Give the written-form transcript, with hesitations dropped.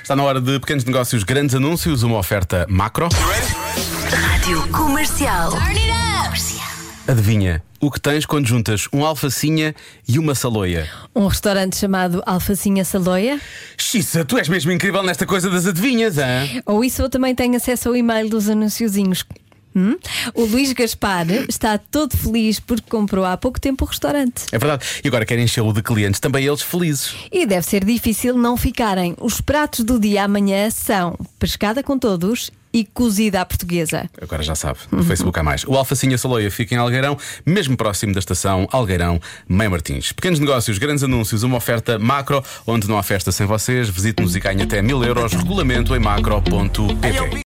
Está na hora de pequenos negócios, grandes anúncios, uma oferta macro. Rádio Comercial. Adivinha o que tens quando juntas um alfacinha e uma saloia? Um restaurante chamado Alfacinha Saloia? Xissa, tu és mesmo incrível nesta coisa das adivinhas, hein? Ou isso eu também tenho acesso ao e-mail dos anunciozinhos. O Luís Gaspar está todo feliz porque comprou há pouco tempo o restaurante. É verdade. E agora querem enchê-lo de clientes, também eles felizes. E deve ser difícil não ficarem. Os pratos do dia amanhã são pescada com todos e cozida à portuguesa. Agora já sabe, no Facebook há mais. O Alfacinha Saloia fica em Algueirão, mesmo próximo da estação Algueirão Mãe Martins. Pequenos negócios, grandes anúncios, uma oferta macro, onde não há festa sem vocês. Visite-nos e ganhe até 1000 euros. Regulamento em macro.pt.